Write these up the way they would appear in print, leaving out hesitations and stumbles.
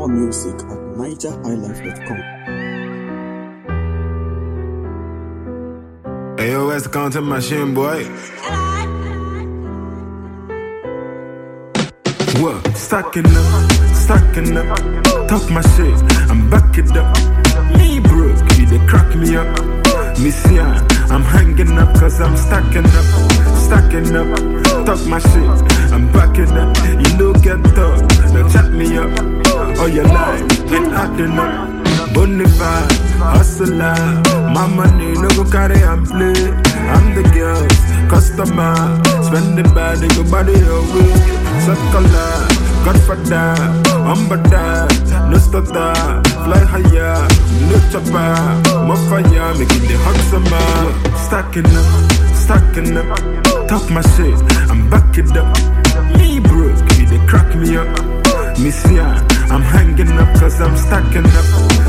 More music at NigerHighlife.com. AOS counting machine, boy. What? Stacking up, talk my shit, I'm back it up. Me broke, you they crack me up. Messiah, I'm hanging up cause I'm stacking up, talk my shit, I'm back it up. You know get up, now chat me up. All your life, ain't acting up. Bonify, hustler, my money no go carry and play. I'm the girls, customer, spend the bad, they go body away. Circular, Godfather, Umbada, no stutter, fly higher, no chopper, more fire, making the hot summer. Stacking up, talk my shit, I'm back it up. Me broke, you they crack me up. Messiah, I'm hanging up cause I'm stacking up,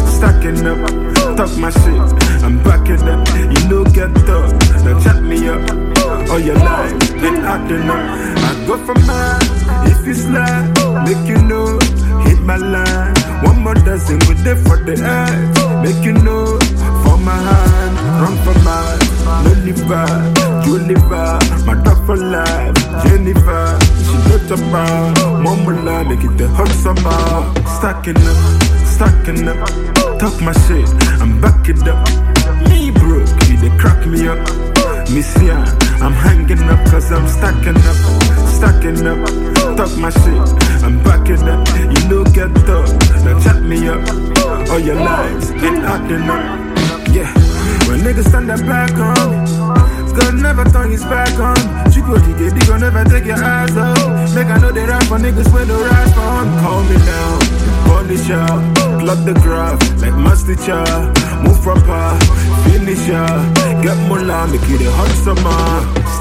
talk my shit, I'm backing up, you know get up, now chat me up, all your life, ain't acting up, I go for mine, if you slide, make you know, hit my line, one more dozen with it for the edge, make you know, for my hand, run for mine, no liver, Juliver, my dog for life, Jennifer, she looked about, Momola, make it the hot summer, stacking up, talk my shit, I'm back it up. Me broke, you they crack me up. Messiah, I'm hanging up cause I'm stacking up, talk my shit, I'm back it up. You know get up, now chat me up. All your lives, ain't acting up. Yeah, when niggas stand up back on, God never turn his back on. Cheap what you get, he gon' never take your eyes off. Make I know they rap for niggas when no rise on. Call me down, polish up, plug the graph like master cha. Move proper, finish up, get more make you the hot summer.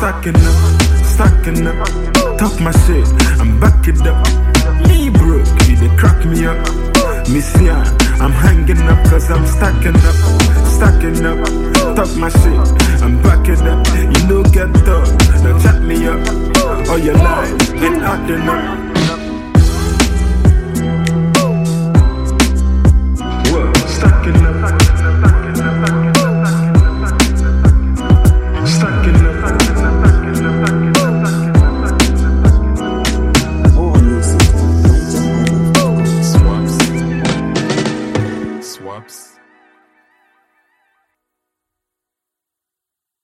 Stacking up, talk my shit, I'm back it up. Me broke, you they crack me up. Messiah, I'm hanging up cause I'm stacking up, talk my shit, I'm back it up.